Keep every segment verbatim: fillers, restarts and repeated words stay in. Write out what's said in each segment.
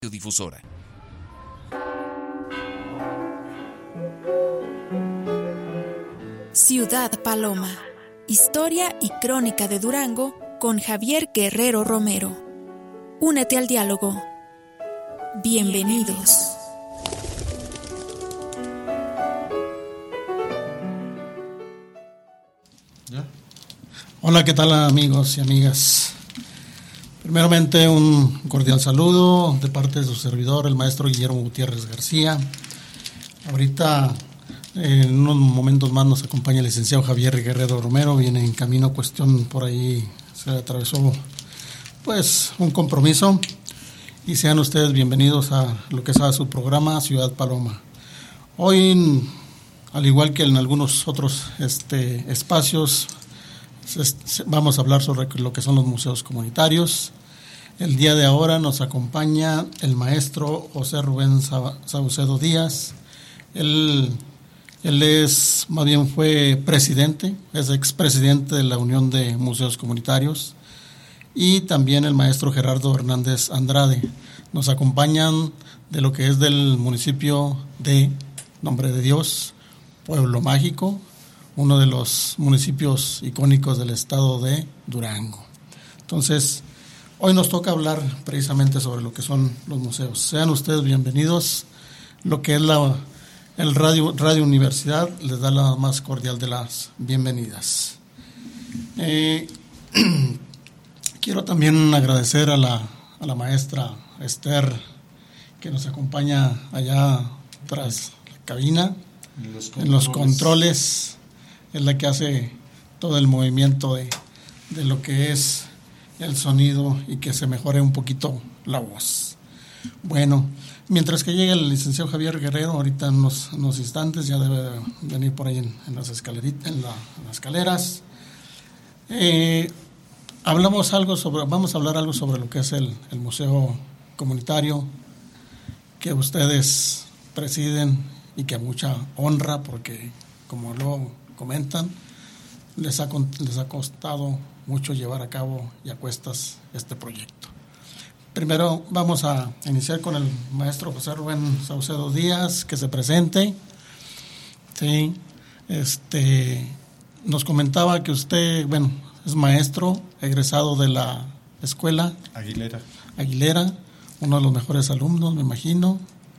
Difusora. Ciudad Paloma. Historia y crónica de Durango con Javier Guerrero Romero. Únete al diálogo. Bienvenidos. Hola, ¿qué tal amigos y amigas? Primeramente un cordial saludo de parte de su servidor, el maestro Guillermo Gutiérrez García. Ahorita, en unos momentos más, nos acompaña el licenciado Javier Guerrero Romero. Viene en camino, cuestión por ahí, se atravesó pues un compromiso. Y sean ustedes bienvenidos a lo que es su programa Ciudad Paloma. Hoy, al igual que en algunos otros este, espacios, vamos a hablar sobre lo que son los museos comunitarios. El día de ahora nos acompaña el maestro José Rubén Saucedo Díaz. Él, él es, más bien fue presidente, es expresidente de la Unión de Museos Comunitarios. Y también el maestro Gerardo Hernández Andrade. Nos acompañan de lo que es del municipio de Nombre de Dios, Pueblo Mágico, uno de los municipios icónicos del estado de Durango. Entonces, hoy nos toca hablar precisamente sobre lo que son los museos. Sean ustedes bienvenidos. Lo que es la el Radio, Radio Universidad les da la más cordial de las bienvenidas. Eh, quiero también agradecer a la, a la maestra Esther, que nos acompaña allá tras la cabina, en los controles. En los controles es la que hace todo el movimiento de, de lo que es el sonido y que se mejore un poquito la voz. Bueno, mientras que llegue el licenciado Javier Guerrero, ahorita en unos, en unos instantes, ya debe venir por ahí en, en, las, escaleritas, en, la, en las escaleras. Eh, hablamos algo sobre, vamos a hablar algo sobre lo que es el, el museo comunitario que ustedes presiden y que a mucha honra, porque como luego comentan, les ha, les ha costado mucho llevar a cabo y a cuestas este proyecto. Primero vamos a iniciar con el maestro José Rubén Saucedo Díaz, que se presente. Sí, este, nos comentaba que usted, bueno, es maestro, egresado de la escuela Aguilera. Aguilera, uno de los mejores alumnos, me imagino.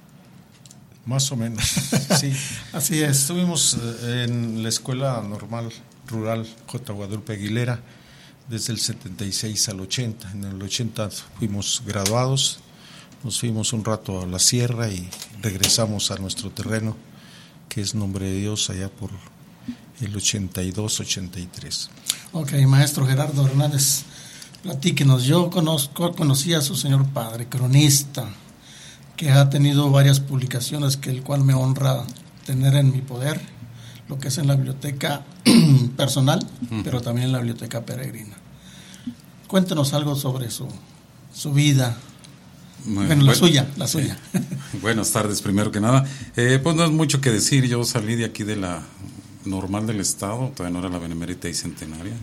Más o menos, sí. Así es. Estuvimos en la Escuela Normal Rural J. Guadalupe Aguilera desde el setenta y seis al ochenta. En el ochenta fuimos graduados, nos fuimos un rato a la sierra y regresamos a nuestro terreno, que es Nombre de Dios, allá por el ochenta y dos, ochenta y tres. Ok, maestro Gerardo Hernández, platíquenos. Yo conozco, conocí a su señor padre, cronista, que ha tenido varias publicaciones, que el cual me honra tener en mi poder, lo que es en la biblioteca personal, uh-huh. pero también en la biblioteca peregrina. Cuéntenos algo sobre su, su vida. Muy, bueno, bueno, la suya, la suya. Eh, buenas tardes, primero que nada. Eh, pues no es mucho que decir, yo salí de aquí de la normal del estado, todavía no era la Benemérita y Centenaria.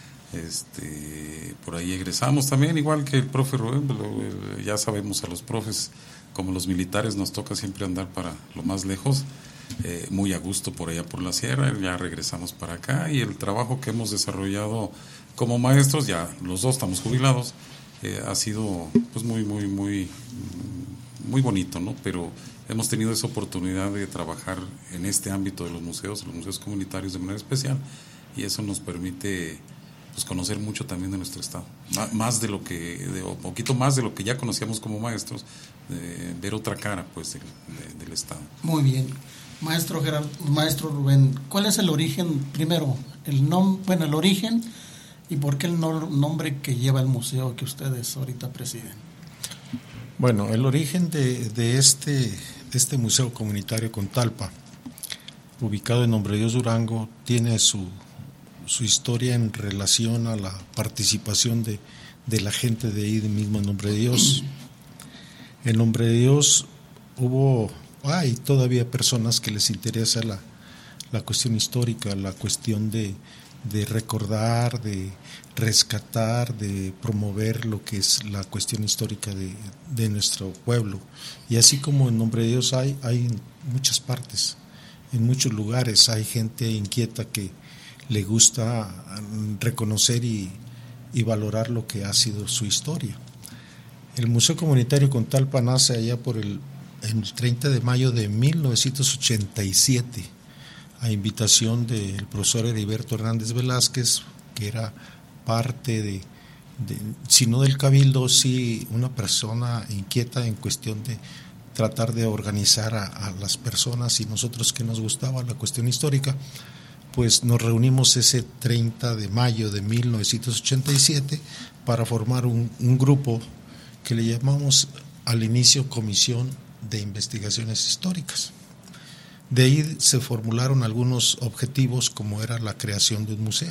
Este, por ahí egresamos también, igual que el profe Rubén, ya sabemos a los profes, como los militares nos toca siempre andar para lo más lejos, eh, muy a gusto por allá por la sierra, ya regresamos para acá y el trabajo que hemos desarrollado como maestros, ya los dos estamos jubilados, eh, ha sido pues muy, muy, muy, muy bonito, ¿no? Pero hemos tenido esa oportunidad de trabajar en este ámbito de los museos, los museos comunitarios de manera especial, y eso nos permite pues conocer mucho también de nuestro estado, más de lo que, de, un poquito más de lo que ya conocíamos como maestros, de ver otra cara pues de, de, del estado. Muy bien, maestro Gerardo, maestro Rubén, ¿cuál es el origen, primero, el nom, bueno, el origen y por qué el no, nombre que lleva el museo que ustedes ahorita presiden? Bueno, el origen de, de este, de este museo comunitario Contalpa, ubicado en Nombre de Dios, Durango, tiene su su historia en relación a la participación de, de la gente de ahí, de mismo en Nombre de Dios. En Nombre de Dios hubo, hay todavía personas que les interesa la, la cuestión histórica, la cuestión de, de recordar, de rescatar, de promover lo que es la cuestión histórica de, de nuestro pueblo. Y así como en Nombre de Dios hay, hay en muchas partes, en muchos lugares, hay gente inquieta que le gusta reconocer y, y valorar lo que ha sido su historia. El Museo Comunitario Contalpa nace allá por el, el treinta de mayo de mil novecientos ochenta y siete, a invitación del profesor Heriberto Hernández Velázquez, que era parte de, de, si no del Cabildo, sí una persona inquieta en cuestión de tratar de organizar a, a las personas, y nosotros que nos gustaba la cuestión histórica, pues nos reunimos ese treinta de mayo de mil novecientos ochenta y siete para formar un, un grupo que le llamamos al inicio Comisión de Investigaciones Históricas. De ahí se formularon algunos objetivos, como era la creación de un museo.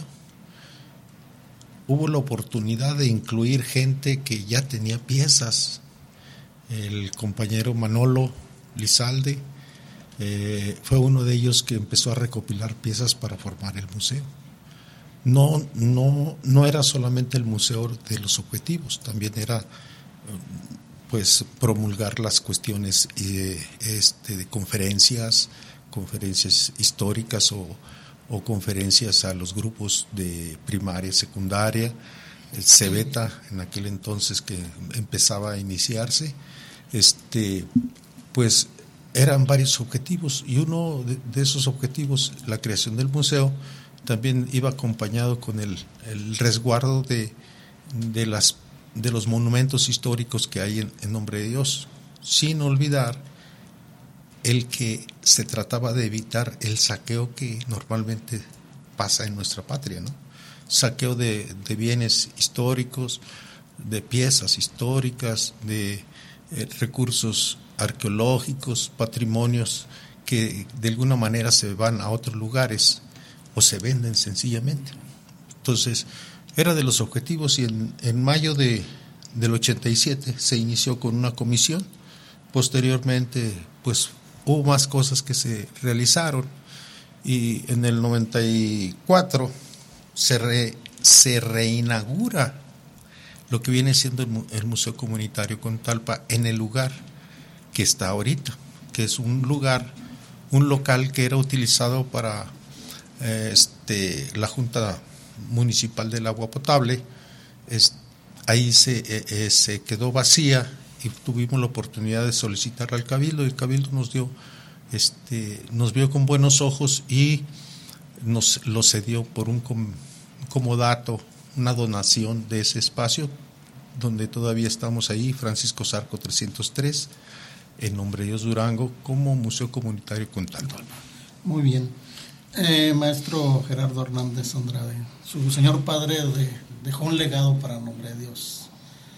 Hubo la oportunidad de incluir gente que ya tenía piezas. El compañero Manolo Lizalde eh, fue uno de ellos que empezó a recopilar piezas para formar el museo. No, no, no era solamente el museo de los objetivos, también era pues promulgar las cuestiones eh, este, de conferencias, conferencias históricas o, o conferencias a los grupos de primaria, secundaria, el CEBETA en aquel entonces que empezaba a iniciarse, este, pues eran varios objetivos, y uno de, de esos objetivos, la creación del museo, también iba acompañado con el, el resguardo de, de las de los monumentos históricos que hay en, en Nombre de Dios, sin olvidar el que se trataba de evitar el saqueo que normalmente pasa en nuestra patria, ¿no? Saqueo de, de bienes históricos, de piezas históricas, de eh, recursos arqueológicos, patrimonios que de alguna manera se van a otros lugares o se venden sencillamente. Entonces, era de los objetivos, y en, en mayo de, del ochenta y siete se inició con una comisión. Posteriormente, pues hubo más cosas que se realizaron, y en el noventa y cuatro se, re, se reinaugura lo que viene siendo el, el Museo Comunitario Contalpa en el lugar que está ahorita, que es un lugar, un local que era utilizado para eh, este, la Junta Municipal del Agua Potable. Es, ahí se, eh, se quedó vacía, y tuvimos la oportunidad de solicitar al Cabildo, y el Cabildo nos dio, este, nos vio con buenos ojos y nos lo cedió por un com, comodato, una donación de ese espacio, donde todavía estamos ahí, Francisco Zarco trescientos tres, en Nombre de Dios Durango, como Museo Comunitario Contalpa. Muy bien. Eh, maestro Gerardo Hernández Andrade, su señor padre de, dejó un legado para Nombre de Dios.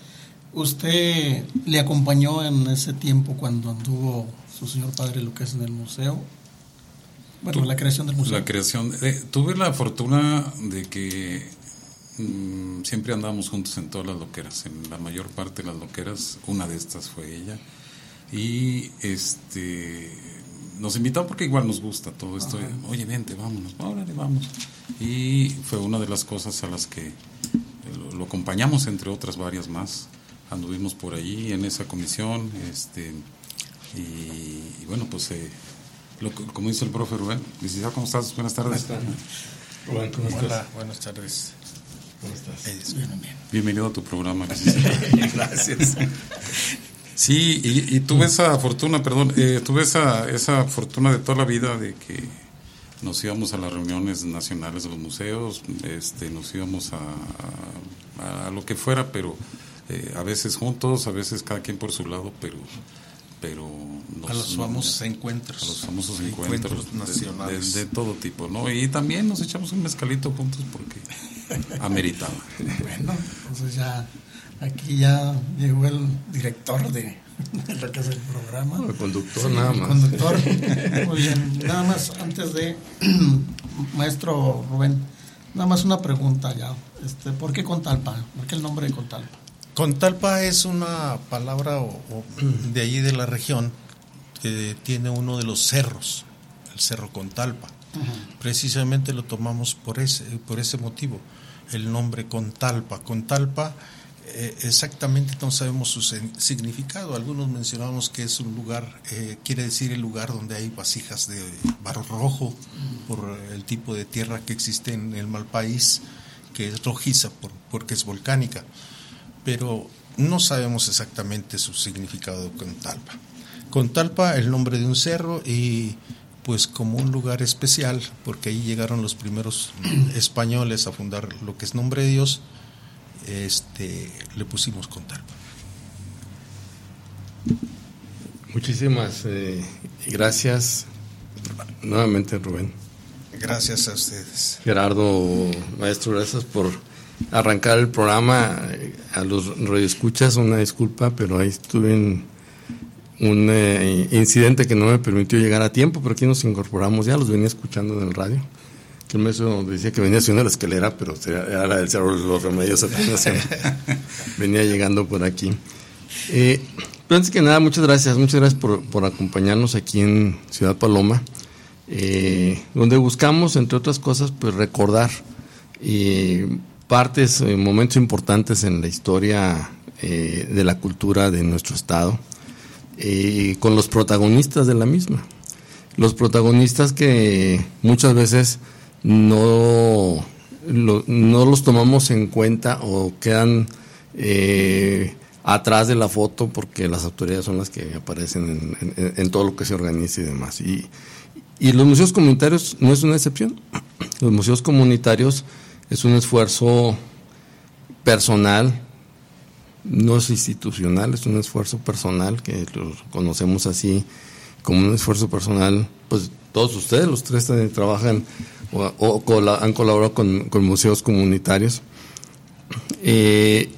¿Usted le acompañó en ese tiempo cuando anduvo su señor padre lo que es en el museo? Bueno, la creación del museo. La creación, eh, tuve la fortuna de que mmm, siempre andábamos juntos en todas las loqueras, en la mayor parte de las loqueras, una de estas fue ella, y este nos invitó porque igual nos gusta todo esto. Ajá. Oye, vente, vámonos, órale, vamos. Y fue una de las cosas a las que lo, lo acompañamos, entre otras varias más. Anduvimos por ahí en esa comisión, este y, y bueno, pues eh, lo, como dice el profe Rubén, licenciado, ¿cómo estás? Buenas tardes. Buenas tardes. Rubén, ¿cómo estás? Hola, buenas tardes. ¿Cómo estás? Eh, bien, bien. Bienvenido a tu programa, licenciado. Gracias. Sí, y, y tuve esa fortuna, perdón, eh, tuve esa, esa fortuna de toda la vida de que nos íbamos a las reuniones nacionales de los museos, este, nos íbamos a, a, a lo que fuera, pero eh, a veces juntos, a veces cada quien por su lado, pero... pero nos, a los famosos no, encuentros. A los famosos encuentros, encuentros nacionales. De, de, de todo tipo, ¿no? Y también nos echamos un mezcalito juntos porque ameritaba. Bueno, entonces ya... Aquí ya llegó el director de, de lo que es el programa. No, el conductor, sí, nada el más. Conductor. Muy bien. Nada más, antes de, maestro Rubén, nada más una pregunta ya. Este, ¿Por qué Contalpa? ¿Por qué el nombre de Contalpa? Contalpa es una palabra o, o de allí de la región que tiene uno de los cerros, el Cerro Contalpa. Uh-huh. Precisamente lo tomamos por ese, por ese motivo, el nombre Contalpa. Contalpa, eh, exactamente no sabemos su significado. Algunos mencionamos que es un lugar, eh, quiere decir el lugar donde hay vasijas de barro rojo, por el tipo de tierra que existe en el Malpaís, que es rojiza por, porque es volcánica, pero no sabemos exactamente su significado de Contalpa. Contalpa, el nombre de un cerro, y pues como un lugar especial, porque ahí llegaron los primeros españoles a fundar lo que es Nombre de Dios, este, le pusimos Contalpa. Muchísimas eh, gracias nuevamente, Rubén. Gracias a ustedes. Gerardo, maestro, gracias por arrancar el programa. A los radioescuchas, una disculpa, pero ahí estuve en un eh, incidente que no me permitió llegar a tiempo, pero aquí nos incorporamos, ya los venía escuchando en el radio. Que el maestro decía que venía subiendo la escalera, pero era la del Cerro de los Remedios, apenas venía llegando por aquí. Eh, pero antes que nada, muchas gracias, muchas gracias por, por acompañarnos aquí en Ciudad Paloma. Eh, donde buscamos, entre otras cosas, pues recordar eh, partes, eh, momentos importantes en la historia eh, de la cultura de nuestro estado, eh, con los protagonistas de la misma, los protagonistas que muchas veces no, lo, no los tomamos en cuenta o quedan eh, atrás de la foto porque las autoridades son las que aparecen en, en, en todo lo que se organiza y demás. Y Y los museos comunitarios no es una excepción. Los museos comunitarios es un esfuerzo personal, no es institucional, es un esfuerzo personal que lo conocemos así como un esfuerzo personal. Pues todos ustedes, los tres, trabajan o, o, o han colaborado con, con museos comunitarios. Eh,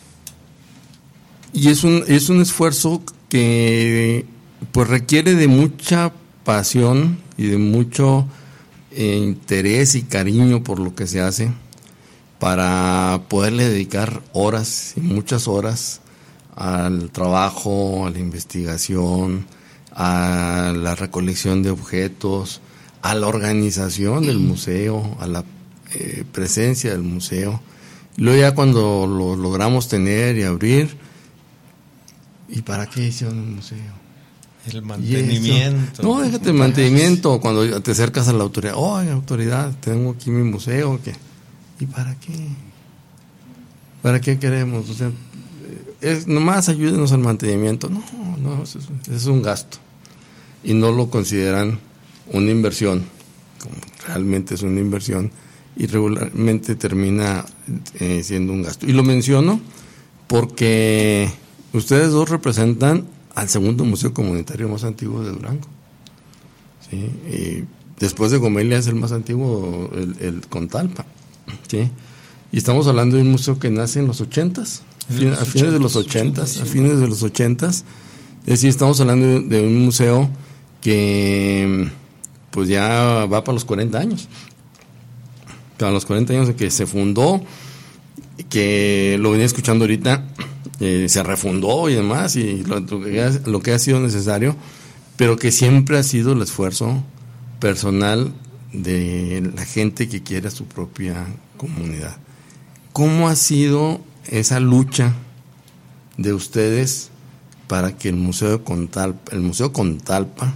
y es un, es un esfuerzo que pues requiere de mucha pasión y de mucho eh, interés y cariño por lo que se hace, para poderle dedicar horas y muchas horas al trabajo, a la investigación, a la recolección de objetos, a la organización del museo, a la eh, presencia del museo. Luego ya cuando lo logramos tener y abrir, ¿y para qué hicieron un museo? El mantenimiento. No, déjate el mantenimiento. Cuando te acercas a la autoridad, oh, autoridad, tengo aquí mi museo. ¿Qué? ¿Y para qué? ¿Para qué queremos? O sea, es, nomás ayúdenos al mantenimiento. No, no, eso es, eso es un gasto. Y no lo consideran una inversión, como realmente es una inversión, y regularmente termina eh, siendo un gasto. Y lo menciono porque ustedes dos representan al segundo museo comunitario más antiguo de Durango. ¿Sí? Y después de Gomelia es el más antiguo, el, el Contalpa. ¿Sí? Y estamos hablando de un museo que nace en los ochentas, fin, a fines de los ochentas, a fines de los ochentas. Es decir, estamos hablando de, de un museo que pues ya va para los cuarenta años. Para los cuarenta años de que se fundó, que lo venía escuchando ahorita. Eh, se refundó y demás, y lo, lo, que ha, lo que ha sido necesario, pero que siempre ha sido el esfuerzo personal de la gente que quiere a su propia comunidad. ¿Cómo ha sido esa lucha de ustedes para que el Museo de Contalpa, el Museo Contalpa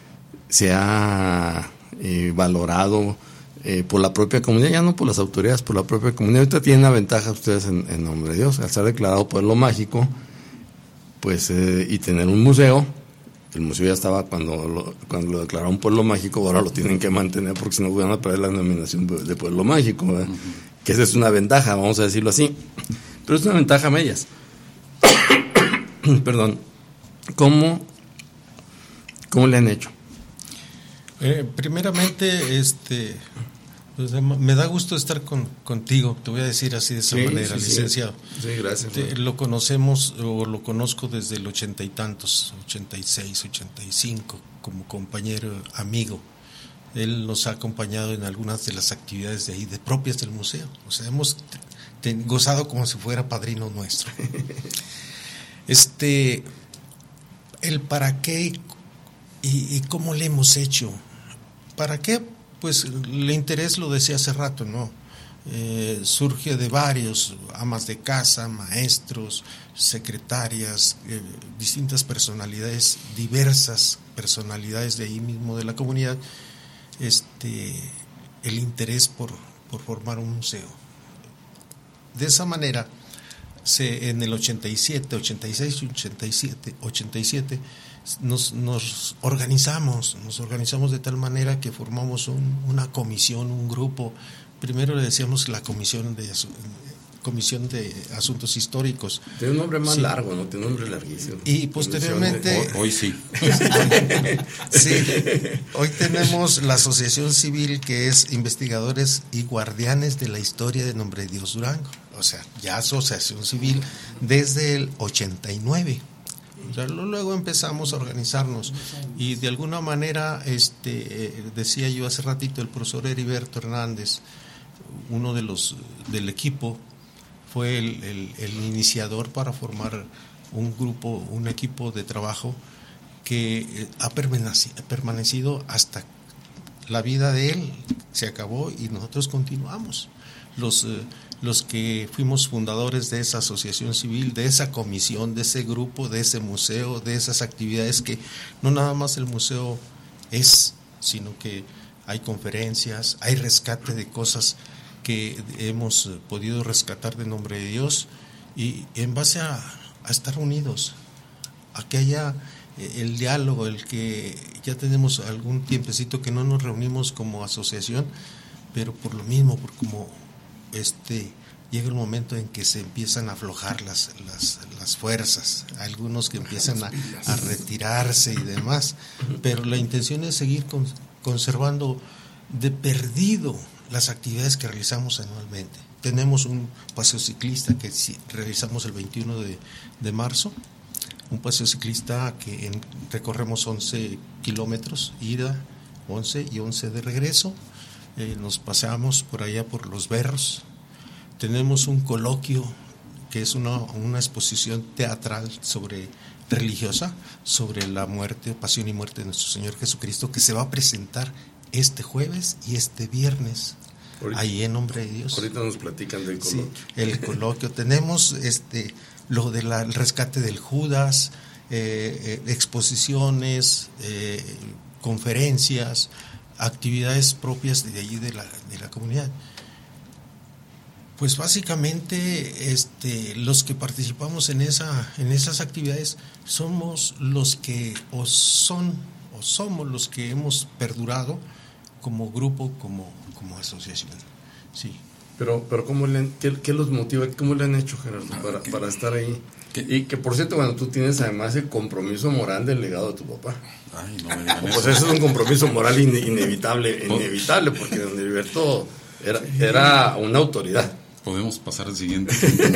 sea eh, valorado Eh, por la propia comunidad, ya no por las autoridades, por la propia comunidad? Ahorita tienen una ventaja ustedes en, en Nombre de Dios, al ser declarado pueblo mágico, pues eh, y tener un museo. El museo ya estaba cuando lo, cuando lo declararon pueblo mágico, ahora lo tienen que mantener porque si no van a perder la denominación de pueblo mágico, ¿verdad? Uh-huh. Que esa es una ventaja, vamos a decirlo así, pero es una ventaja a medias. Perdón. ¿Cómo, cómo le han hecho? Eh, primeramente, este pues, me da gusto estar con, contigo, te voy a decir así de esa sí, manera, sí, licenciado. Sí, gracias. Te, lo conocemos o lo conozco desde el ochenta y tantos, ochenta y seis, ochenta y cinco, como compañero, amigo. Él nos ha acompañado en algunas de las actividades de ahí, de propias del museo. O sea, hemos te, gozado como si fuera padrino nuestro. Este, el para qué y, y cómo le hemos hecho. ¿Para qué? pues el interés, lo decía hace rato, ¿no? Eh, surge de varios, amas de casa, maestros, secretarias, eh, distintas personalidades, diversas personalidades de ahí mismo de la comunidad, este, el interés por, por formar un museo. De esa manera, se, en el ochenta y siete, ochenta y seis, ochenta y siete, ochenta y siete nos, nos organizamos, nos organizamos de tal manera que formamos un, una comisión, un grupo. Primero le decíamos la comisión de comisión de asuntos históricos. Tiene un nombre más sí. largo, ¿no? Tiene un nombre larguísimo. Y posteriormente... De, hoy, hoy sí. Sí. Hoy tenemos la asociación civil, que es Investigadores y Guardianes de la Historia de Nombre de Dios Durango. O sea, ya asociación civil desde el ochenta y nueve. O sea, luego empezamos a organizarnos y de alguna manera, este, eh, decía yo hace ratito, el profesor Heriberto Hernández, uno de los del equipo, fue el, el, el iniciador para formar un grupo, un equipo de trabajo que ha permanecido, permanecido hasta la vida de él, se acabó y nosotros continuamos. Los, eh, los que fuimos fundadores de esa asociación civil, de esa comisión, de ese grupo, de ese museo, de esas actividades que no nada más el museo es, sino que hay conferencias, hay rescate de cosas que hemos podido rescatar de nombre de Dios, y en base a, a estar unidos, a que haya el diálogo, el que ya tenemos algún tiempecito que no nos reunimos como asociación, pero por lo mismo, por como este llega el momento en que se empiezan a aflojar las, las, las fuerzas, algunos que empiezan a, a retirarse y demás, pero la intención es seguir con, conservando de perdido las actividades que realizamos anualmente. Tenemos un paseo ciclista que realizamos el veintiuno de marzo, un paseo ciclista que en, recorremos once kilómetros, ida, once y once de regreso. Eh, nos paseamos por allá por los Berros. Tenemos un coloquio que es una, una exposición teatral sobre religiosa, sobre la muerte, pasión y muerte de nuestro Señor Jesucristo, que se va a presentar este jueves y este viernes, ahorita, ahí en Nombre de Dios. Ahorita nos platican del coloquio. Sí, el coloquio. Tenemos este lo del de rescate del Judas, eh, eh, exposiciones, eh, conferencias, actividades propias de allí de la, de la comunidad. Pues básicamente este, los que participamos en esa en esas actividades somos los que o son o somos los que hemos perdurado como grupo, como, como asociación. Sí. Pero, pero ¿cómo le han, qué, qué los motiva? ¿Cómo le han hecho, Gerardo, para, para estar ahí? ¿Qué? Y que, por cierto, bueno, tú tienes además el compromiso moral del legado de tu papá. Ay, no me digan pues eso. eso es un compromiso moral in, inevitable, inevitable, porque don Heriberto era, era una autoridad. Podemos pasar al siguiente.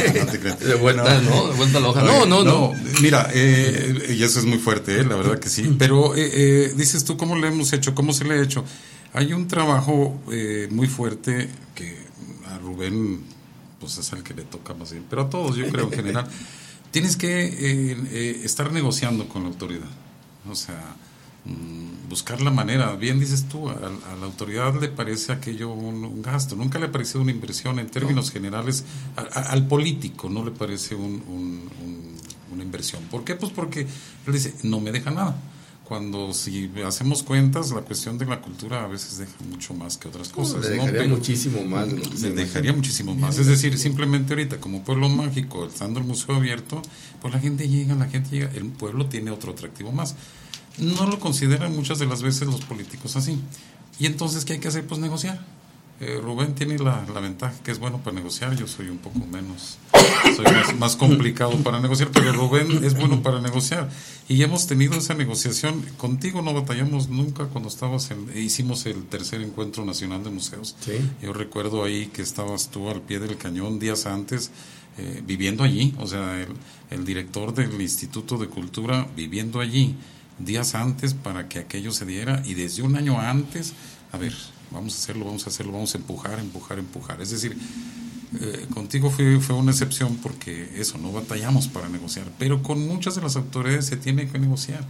De vuelta, ¿no? De vuelta a la hoja. No, no, no. no. Mira, eh, y eso es muy fuerte, eh, la verdad que sí. Pero eh, eh, dices tú, ¿cómo le hemos hecho? ¿Cómo se le ha hecho? Hay un trabajo eh, muy fuerte que a Rubén, pues es el que le toca más bien, pero a todos, yo creo en general. Tienes que eh, eh, estar negociando con la autoridad. O sea, mmm, buscar la manera. Bien dices tú, a, a la autoridad le parece aquello un, un gasto. Nunca le parece una inversión en términos no. generales. A, a, al político no le parece un, un, un, una inversión. ¿Por qué? Pues porque él dice, no me deja nada. Cuando si hacemos cuentas, la cuestión de la cultura a veces deja mucho más que otras cosas. Le dejaría ¿no? muchísimo más. De lo que le dejaría muchísimo más. Es decir, simplemente ahorita, como pueblo mágico, estando el museo abierto, pues la gente llega, la gente llega, el pueblo tiene otro atractivo más. No lo consideran muchas de las veces los políticos así. Y entonces, ¿qué hay que hacer? Pues negociar. Eh, Rubén tiene la, la ventaja que es bueno para negociar, yo soy un poco menos, soy más, más complicado para negociar, pero Rubén es bueno para negociar. Y hemos tenido esa negociación. Contigo no batallamos nunca cuando estabas en, hicimos el tercer encuentro nacional de museos. ¿Sí? Yo recuerdo ahí que estabas tú al pie del cañón días antes, eh, viviendo allí, o sea, el, el director del Instituto de Cultura viviendo allí días antes para que aquello se diera, y desde un año antes, a ver, vamos a hacerlo, vamos a hacerlo, vamos a empujar, empujar, empujar. Es decir, eh, contigo fue, fue una excepción porque eso, no batallamos para negociar, pero con muchas de las autoridades se tiene que negociar.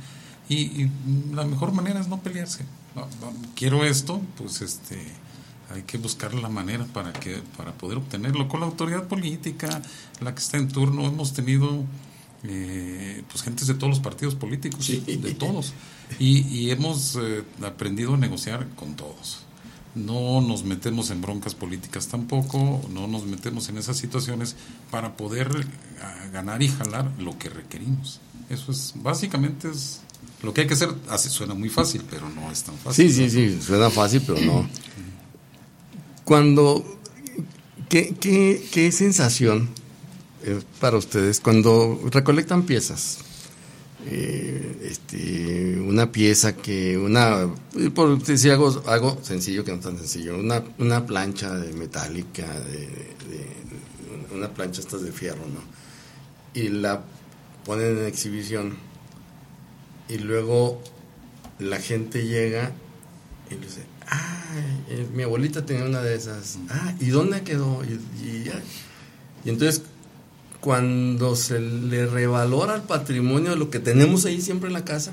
y, y la mejor manera es no pelearse. No, no, quiero esto, pues este hay que buscar la manera para que para poder obtenerlo con la autoridad política, la que está en turno. Hemos tenido eh, pues gentes de todos los partidos políticos, sí. de todos, y, y hemos eh, aprendido a negociar con todos. No nos metemos en broncas políticas tampoco, no nos metemos en esas situaciones para poder uh, ganar y jalar lo que requerimos. Eso es, básicamente es lo que hay que hacer. Así suena muy fácil, pero no es tan fácil. Sí, sí, sí, suena fácil, pero no. Cuando, ¿qué, qué, qué sensación es para ustedes cuando recolectan piezas? Eh, este, una pieza que una por si hago algo sencillo que no tan sencillo, una una plancha de metálica de, de, de una plancha estas de fierro, ¿no? Y la ponen en exhibición y luego la gente llega y le dice, ah, eh, mi abuelita tenía una de esas, ah, ¿y dónde quedó? Y, y, y entonces cuando se le revalora el patrimonio de lo que tenemos ahí siempre en la casa,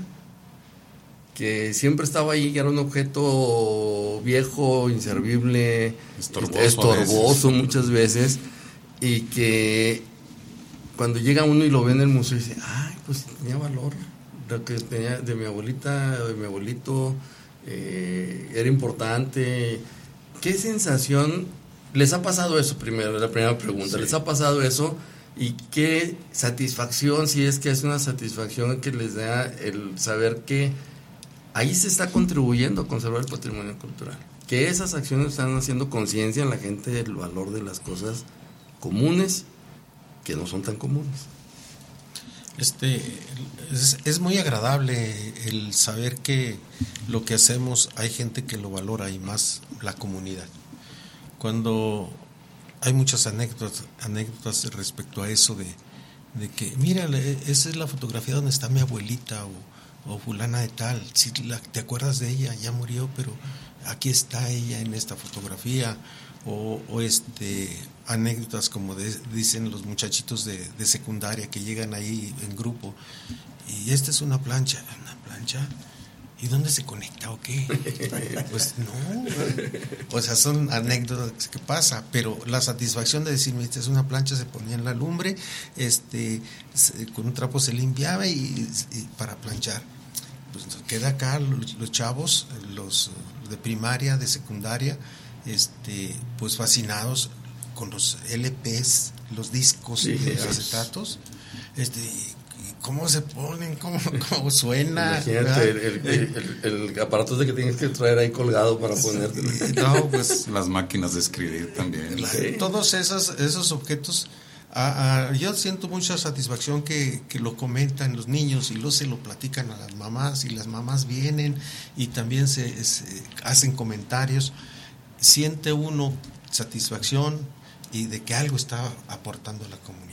que siempre estaba ahí, que era un objeto viejo, inservible, estorboso, estorboso veces. muchas veces, y que cuando llega uno y lo ve en el museo y dice, ay, pues tenía valor, lo que tenía de mi abuelita, de mi abuelito, eh, era importante. ¿Qué sensación les ha pasado eso primero? La primera pregunta, sí. ¿Les ha pasado eso? Y qué satisfacción, si es que es una satisfacción que les da el saber que ahí se está contribuyendo a conservar el patrimonio cultural, que esas acciones están haciendo conciencia en la gente del valor de las cosas comunes que no son tan comunes. Este es, es muy agradable el saber que lo que hacemos hay gente que lo valora, y más la comunidad. Cuando hay muchas anécdotas, anécdotas respecto a eso de, de que, mira, esa es la fotografía donde está mi abuelita o, o fulana de tal, si la, te acuerdas de ella, ya murió, pero aquí está ella en esta fotografía, o, o este anécdotas como de, dicen los muchachitos de, de secundaria que llegan ahí en grupo, y esta es una plancha, una plancha. ¿Y dónde se conecta o qué? Pues no, o sea, son anécdotas que pasa, pero la satisfacción de decirme, esta es una plancha, se ponía en la lumbre, este, se, con un trapo se limpiaba y, y para planchar. Pues queda acá los, los chavos, los de primaria, de secundaria, este, pues fascinados con los L Pes, los discos sí, de acetatos, este. ¿Cómo se ponen? ¿Cómo, cómo suena? Imagínate el, el, el, el, el aparato de que tienes que traer ahí colgado para ponerte. No, pues las máquinas de escribir también. La, sí. Todos esos, esos objetos, a, a, yo siento mucha satisfacción que, que lo comentan los niños y luego se lo platican a las mamás, y las mamás vienen y también se, se hacen comentarios. Siente uno satisfacción y de que algo está aportando a la comunidad.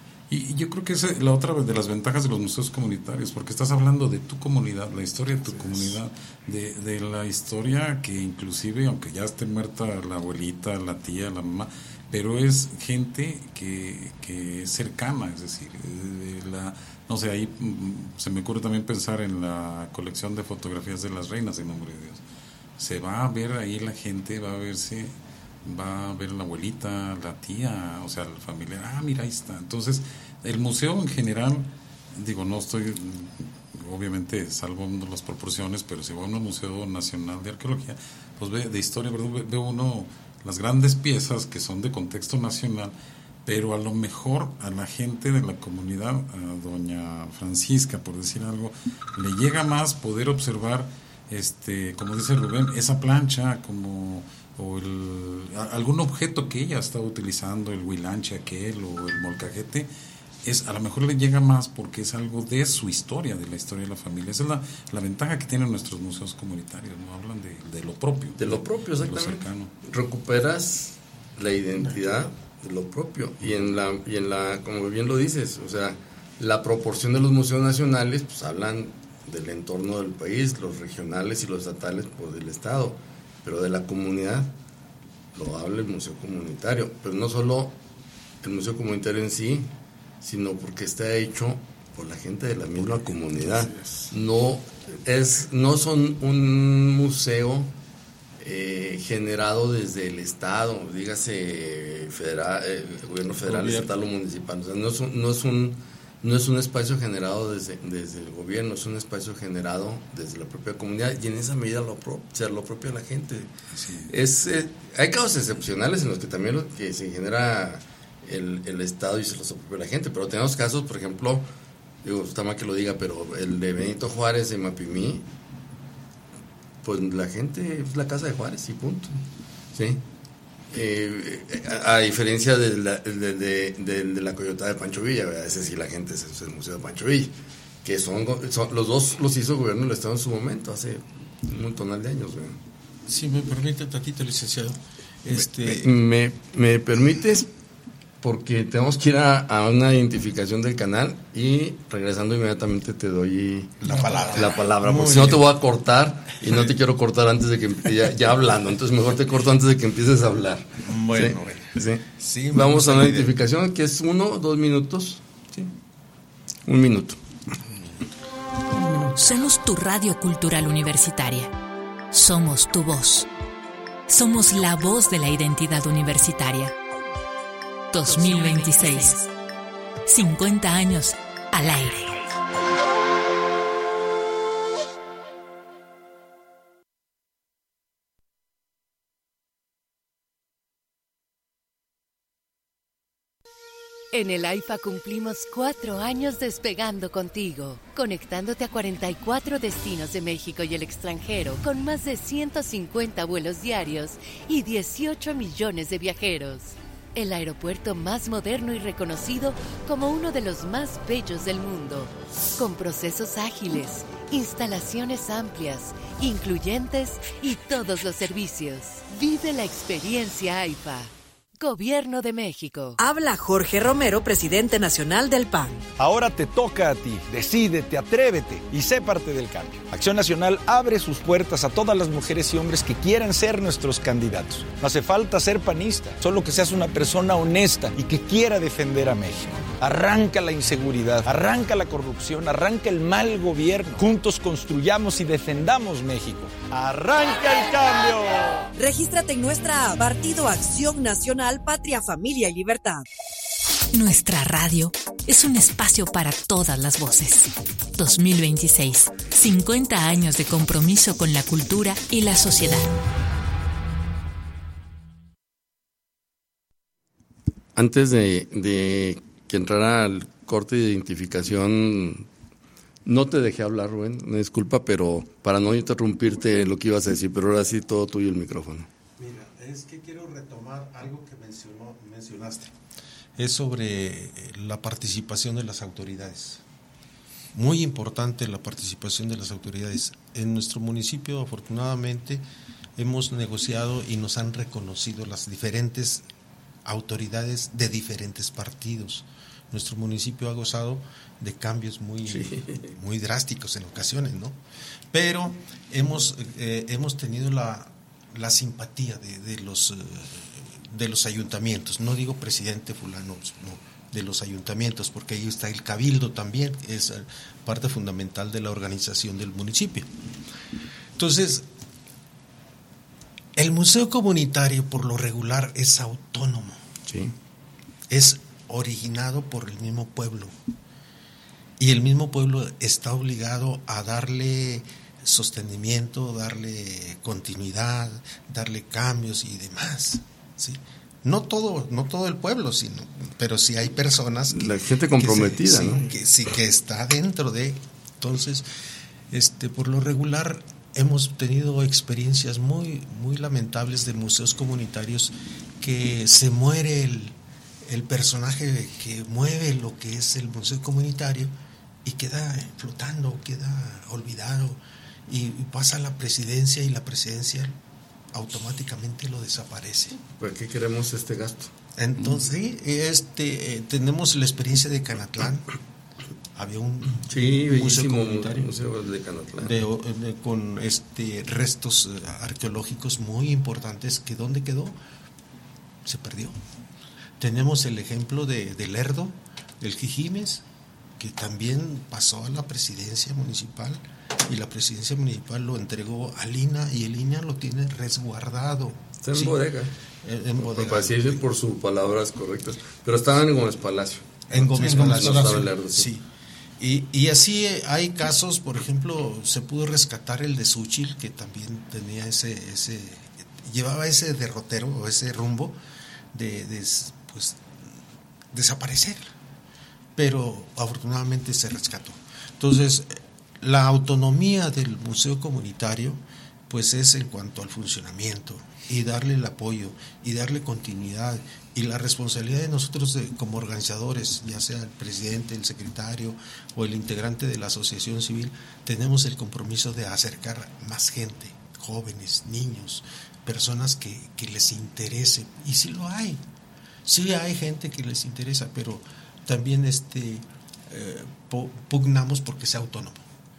Y yo creo que esa es la otra de las ventajas de los museos comunitarios, porque estás hablando de tu comunidad, la historia de tu sí, comunidad, de, de la historia que inclusive, aunque ya esté muerta la abuelita, la tía, la mamá, pero es gente que, que es cercana, es decir, de la, no sé, ahí se me ocurre también pensar en la colección de fotografías de las reinas, en nombre de Dios. Se va a ver ahí la gente, va a verse... va a ver la abuelita, la tía, o sea, el familiar, ah, mira, ahí está. Entonces, el museo en general, digo, no estoy, obviamente, salvo las proporciones, pero si va a un museo nacional de arqueología, pues ve, de historia, ¿verdad? Ve, ve uno las grandes piezas que son de contexto nacional, pero a lo mejor a la gente de la comunidad, a doña Francisca, por decir algo, le llega más poder observar, este, como dice Rubén, esa plancha, como... o el, algún objeto que ella está utilizando, el huilanche aquel o el molcajete, es, a lo mejor le llega más porque es algo de su historia, de la historia de la familia. Esa es la, la ventaja que tienen nuestros museos comunitarios, no hablan de, de lo propio. De lo propio, exactamente. Lo cercano. Recuperas la identidad de lo propio. Y en la, y en la, como bien lo dices, o sea, la proporción de los museos nacionales, pues hablan del entorno del país, los regionales y los estatales, pues del estado. Pero de la comunidad lo habla el museo comunitario, pero no solo el museo comunitario en sí, sino porque está hecho por la gente de la misma comunidad. No es, no son un museo eh, generado desde el Estado, dígase federal, eh, gobierno federal, gobierno. estatal o municipal. O sea, no es un, no es un No es un espacio generado desde, desde el gobierno, es un espacio generado desde la propia comunidad, y en esa medida lo, pro, ser lo propio de la gente. Sí. Es, eh, hay casos excepcionales en los que también lo, que se genera el, el Estado y se lo propio de la gente, pero tenemos casos, por ejemplo, digo, está mal que lo diga, pero el de Benito Juárez de Mapimí, pues la gente es la casa de Juárez y punto. ¿Sí? Eh, a, a diferencia de la, de, de, de, de la Coyotada de Pancho Villa, ¿verdad? Ese sí la gente es, es el Museo de Pancho Villa, que son, son los dos los hizo el gobierno del Estado en su momento, hace un montonal de años, ¿verdad? Si me permite tantito, licenciado. Este... Me, me, me permites, porque tenemos que ir a, a una identificación del canal y regresando inmediatamente te doy la palabra, la palabra porque si no te voy a cortar y no te quiero cortar antes de que ya, ya hablando, entonces mejor te corto antes de que empieces a hablar. Bueno, ¿sí? bueno. ¿Sí? Sí, vamos a una identificación que es uno, dos minutos, ¿sí? Un minuto. Somos tu radio cultural universitaria. Somos tu voz. Somos la voz de la identidad universitaria. dos mil veintiséis. cincuenta años al aire. En el AIFA cumplimos cuatro años despegando contigo, conectándote a cuarenta y cuatro destinos de México y el extranjero, con más de ciento cincuenta vuelos diarios y dieciocho millones de viajeros. El aeropuerto más moderno y reconocido como uno de los más bellos del mundo, con procesos ágiles, instalaciones amplias, incluyentes y todos los servicios. Vive la experiencia AIFA. Gobierno de México. Habla Jorge Romero, presidente nacional del P A N. Ahora te toca a ti. Decídete, atrévete y sé parte del cambio. Acción Nacional abre sus puertas a todas las mujeres y hombres que quieran ser nuestros candidatos. No hace falta ser panista, solo que seas una persona honesta y que quiera defender a México. Arranca la inseguridad, arranca la corrupción, arranca el mal gobierno. Juntos construyamos y defendamos México. ¡Arranca el cambio! Regístrate en nuestra app, Partido Acción Nacional, Patria, Familia y Libertad. Nuestra radio es un espacio para todas las voces. dos mil veintiséis. cincuenta años de compromiso con la cultura y la sociedad. Antes de, de que entrara al corte de identificación, no te dejé hablar, Rubén, una disculpa, pero para no interrumpirte lo que ibas a decir, pero ahora sí todo tuyo el micrófono. Mira, es que quiero retomar algo que mencionó, mencionaste. Es sobre la participación de las autoridades. Muy importante la participación de las autoridades. En nuestro municipio, afortunadamente, hemos negociado y nos han reconocido las diferentes autoridades de diferentes partidos. Nuestro municipio ha gozado de cambios muy, sí. muy drásticos en ocasiones, ¿no? Pero hemos, eh, hemos tenido la, la simpatía de, de, los, eh, de los ayuntamientos. No digo presidente fulano, no, de los ayuntamientos, porque ahí está el cabildo también, es parte fundamental de la organización del municipio. Entonces, el museo comunitario por lo regular es autónomo. Sí. Es originado por el mismo pueblo y el mismo pueblo está obligado a darle sostenimiento, darle continuidad, darle cambios y demás, ¿sí? No todo, no todo el pueblo, sino, pero sí hay personas que, la gente comprometida, que se, ¿no? sí, que sí que está dentro de. Entonces, este, por lo regular hemos tenido experiencias muy, muy lamentables de museos comunitarios que se muere el el personaje que mueve lo que es el museo comunitario y queda flotando, queda olvidado y pasa a la presidencia y la presidencia automáticamente lo desaparece. ¿Por qué queremos este gasto? Entonces, sí, este, eh, tenemos la experiencia de Canatlán. Había un, sí, un museo comunitario museo de Canatlán. De, de, con este, restos arqueológicos muy importantes que ¿dónde quedó? Se perdió. Tenemos el ejemplo de, de Lerdo, del Jijimes, que también pasó a la presidencia municipal, y la presidencia municipal lo entregó al I N A y el I N A lo tiene resguardado. Está en sí, bodega. En, en bodega. Para decirle por sus palabras correctas. Pero estaban en Gómez Palacio. En Gómez sí, Palacio. Palacio. Lerdo, sí. sí. Y, y así hay casos, por ejemplo, se pudo rescatar el de Xúchitl, que también tenía ese, ese llevaba ese derrotero o ese rumbo de, de pues, desaparecer, pero afortunadamente se rescató. Entonces, la autonomía del museo comunitario pues es en cuanto al funcionamiento, y darle el apoyo y darle continuidad, y la responsabilidad de nosotros de, como organizadores, ya sea el presidente, el secretario o el integrante de la asociación civil, tenemos el compromiso de acercar más gente, jóvenes, niños, personas que, que les interese, y sí lo hay, sí hay gente que les interesa, pero también este eh, pugnamos porque sea autónomo,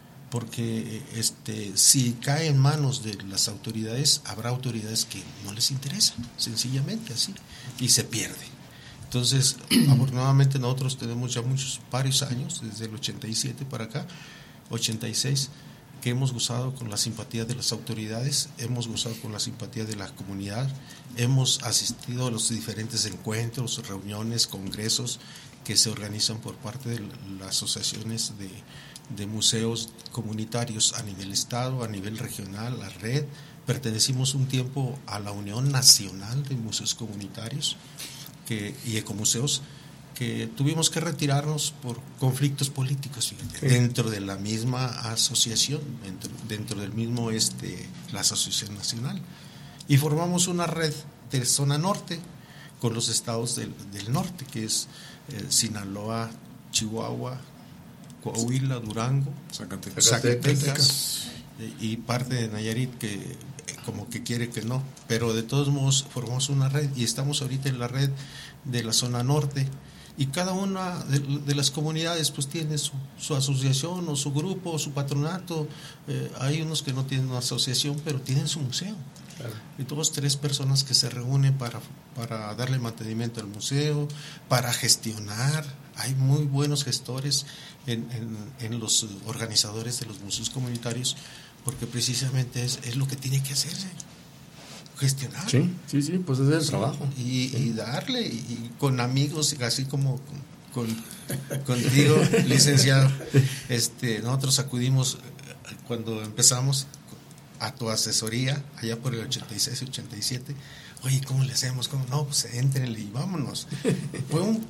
porque este si cae en manos de las autoridades, habrá autoridades que no les interesa, sencillamente así, y se pierde. Entonces, afortunadamente nosotros tenemos ya muchos, varios años, desde el ochenta y siete para acá, ochenta y seis, que hemos gozado con la simpatía de las autoridades, hemos gozado con la simpatía de la comunidad, hemos asistido a los diferentes encuentros, reuniones, congresos que se organizan por parte de las asociaciones de, de museos comunitarios a nivel estado, a nivel regional, la red. Pertenecimos un tiempo a la Unión Nacional de Museos Comunitarios que, y Ecomuseos, que tuvimos que retirarnos por conflictos políticos, fíjate, sí, dentro de la misma asociación, dentro, dentro del mismo este la Asociación Nacional, y formamos una red de zona norte con los estados del, del norte, que es eh, Sinaloa, Chihuahua, Coahuila, Durango, Zacatecas, Zacatecas y parte de Nayarit, que eh, como que quiere que no, pero de todos modos formamos una red, y estamos ahorita en la red de la zona norte. Y cada una de, de las comunidades pues tiene su, su asociación o su grupo o su patronato. Eh, hay unos que no tienen una asociación, pero tienen su museo. Claro. Y dos, tres personas que se reúnen para, para darle mantenimiento al museo, para gestionar. Hay muy buenos gestores en, en, en los organizadores de los museos comunitarios, porque precisamente es, es lo que tiene que hacerse. Gestionar. Sí, sí, sí, pues es el sí, trabajo. Y, sí. y darle, y, y con amigos, así como con, con, contigo, licenciado, este, nosotros acudimos cuando empezamos a tu asesoría, allá por el ochenta y seis, ochenta y siete, oye, ¿cómo le hacemos? ¿Cómo? No, pues éntrenle y vámonos. Fue un,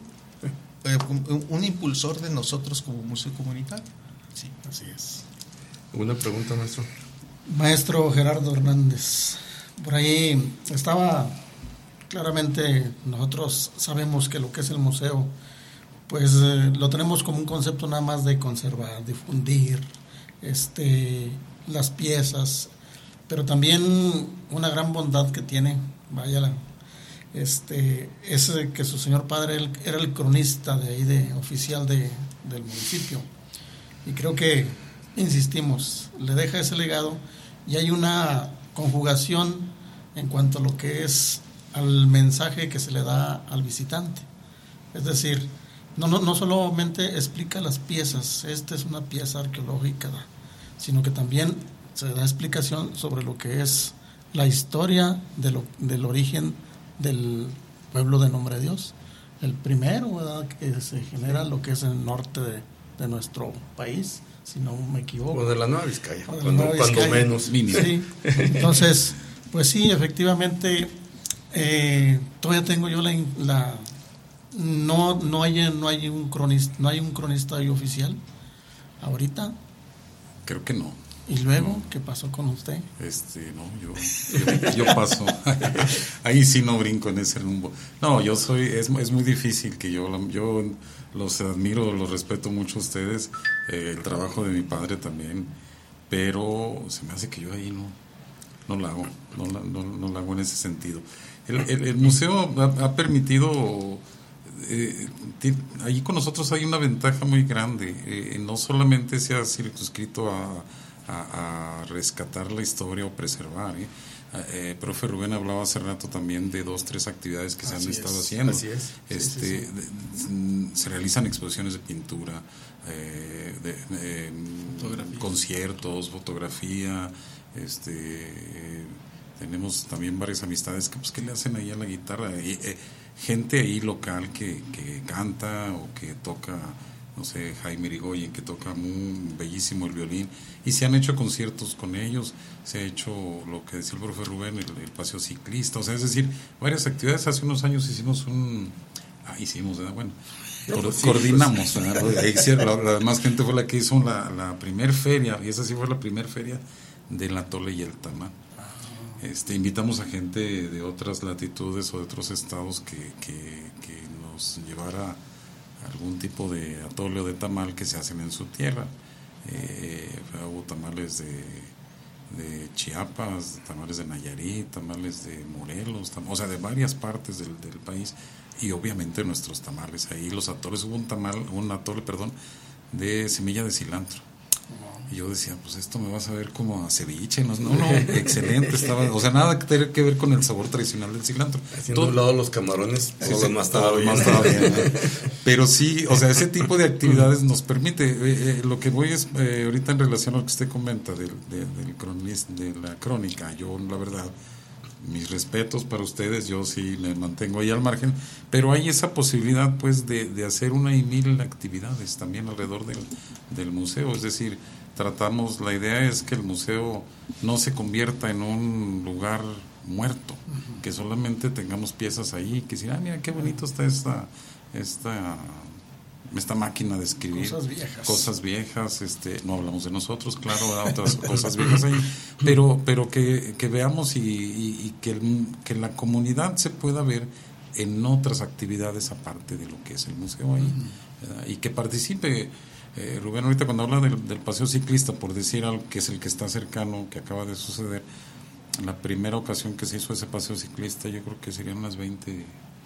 un, un impulsor de nosotros como museo comunitario. Sí, así es. ¿Una pregunta, maestro? Maestro Gerardo Hernández, por ahí estaba, claramente nosotros sabemos que lo que es el museo, pues eh, lo tenemos como un concepto nada más de conservar, difundir este, las piezas, pero también una gran bondad que tiene, vaya la, este, es que su señor padre él, era el cronista de ahí, de oficial de, del municipio, y creo que, insistimos, le deja ese legado, y hay una conjugación en cuanto a lo que es al mensaje que se le da al visitante. Es decir, no, no, no solamente explica las piezas, esta es una pieza arqueológica, sino que también se da explicación sobre lo que es la historia de lo, del origen del pueblo de Nombre de Dios, el primero, ¿verdad?, que se genera lo que es el norte de, de nuestro país, si no me equivoco. O de la Nueva Vizcaya, o de cuando, Nueva Vizcaya. cuando menos. Sí, entonces, pues sí, efectivamente, eh, todavía tengo yo la, la no no hay no hay un cronista, no hay un cronista ahí oficial ahorita. Creo que no. ¿Y luego qué pasó con usted? Este, no, yo, yo, yo paso. Ahí sí no brinco en ese rumbo. No, yo soy, es, es muy difícil que yo, yo los admiro, los respeto mucho a ustedes, eh, el trabajo de mi padre también, pero se me hace que yo ahí no, no la hago, no la, no, no la hago en ese sentido. El, el, el museo ha, ha permitido, eh, allí con nosotros hay una ventaja muy grande, eh, no solamente se ha circunscrito a A, a rescatar la historia o preservar, ¿eh? Eh, profe Rubén hablaba hace rato también de dos, tres actividades que se así han es, estado haciendo. Así es. Este, sí, sí, sí. De, se realizan exposiciones de pintura, eh, de, eh, Fotografía. conciertos, fotografía. Este, eh, tenemos también varias amistades que, pues, que le hacen ahí a la guitarra. Eh, eh, gente ahí local que, que canta o que toca, no sé, Jaime Irigoyen, que toca muy bellísimo el violín, y se han hecho conciertos con ellos, se ha hecho lo que decía el profe Rubén, el, el paseo ciclista, o sea, es decir, varias actividades. Hace unos años hicimos un, ah, hicimos, ¿verdad? Bueno, no, co- pues sí, coordinamos, pues. ¿verdad? Ahí sí, la, la demás gente fue la que hizo la, la primer feria, y esa sí fue la primer feria del atole y el tamal. Este, invitamos a gente de otras latitudes o de otros estados que, que, que nos llevara algún tipo de atole o de tamal que se hacen en su tierra. Eh, hubo tamales de, de Chiapas, tamales de Nayarit, tamales de Morelos, tam, o sea, de varias partes del, del país, y obviamente nuestros tamales. Ahí los atoles, hubo un tamal, un atole, perdón, de semilla de cilantro. Y yo decía, pues esto me va a saber como a ceviche, no, no, no, excelente, estaba, o sea, nada que tener que ver con el sabor tradicional del cilantro. Haciendo a un lado los camarones, Sí, todo sí, lo más estaba todo lo bien. más estaba bien, ¿no? Pero sí, o sea, ese tipo de actividades nos permite, eh, eh, lo que voy es, eh, ahorita en relación a lo que usted comenta del, de, del cronis, de la crónica, yo la verdad, mis respetos para ustedes, yo sí me mantengo ahí al margen, pero hay esa posibilidad pues de, de hacer una y mil actividades también alrededor del, del museo, es decir, tratamos, la idea es que el museo no se convierta en un lugar muerto, uh-huh. que solamente tengamos piezas ahí, que decir, ah, mira qué bonito está esta, esta, esta máquina de escribir. Cosas viejas. Cosas viejas, este, no hablamos de nosotros, claro, otras cosas viejas ahí, pero, pero que, que veamos y, y, y que, el, que la comunidad se pueda ver en otras actividades aparte de lo que es el museo ahí, ¿verdad? Y que participe. Eh, Rubén, ahorita cuando habla del, del paseo ciclista, por decir algo que es el que está cercano, que acaba de suceder, la primera ocasión que se hizo ese paseo ciclista, yo creo que serían unas veinte